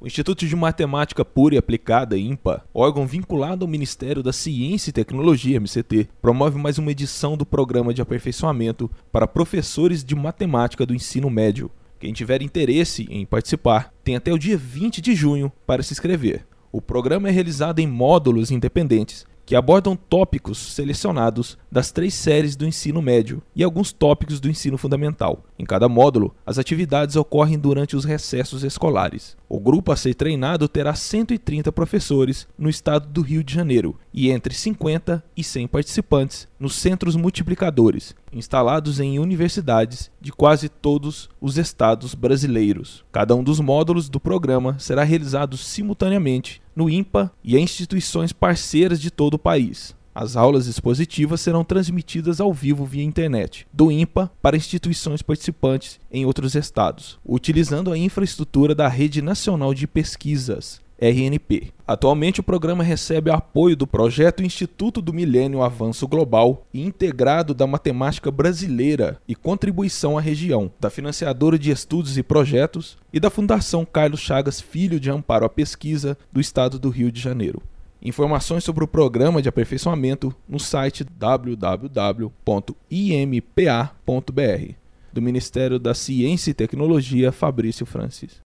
O Instituto de Matemática Pura e Aplicada, INPA, órgão vinculado ao Ministério da Ciência e Tecnologia, MCT, promove mais uma edição do Programa de Aperfeiçoamento para professores de matemática do ensino médio. Quem tiver interesse em participar tem até o dia 20 de junho para se inscrever. O programa é realizado em módulos independentes que abordam tópicos selecionados das 3 séries do ensino médio e alguns tópicos do ensino fundamental. Em cada módulo, as atividades ocorrem durante os recessos escolares. O grupo a ser treinado terá 130 professores no estado do Rio de Janeiro e entre 50 e 100 participantes nos centros multiplicadores, instalados em universidades de quase todos os estados brasileiros. Cada um dos módulos do programa será realizado simultaneamente no INPA e em instituições parceiras de todo o país. As aulas expositivas serão transmitidas ao vivo via internet, do INPA para instituições participantes em outros estados, utilizando a infraestrutura da Rede Nacional de Pesquisas, RNP. Atualmente o programa recebe apoio do projeto Instituto do Milênio Avanço Global e Integrado da Matemática Brasileira e Contribuição à Região, da Financiadora de Estudos e Projetos e da Fundação Carlos Chagas Filho de Amparo à Pesquisa do Estado do Rio de Janeiro. Informações sobre o programa de aperfeiçoamento no site www.impa.br. Do Ministério da Ciência e Tecnologia, Fabrício Francis.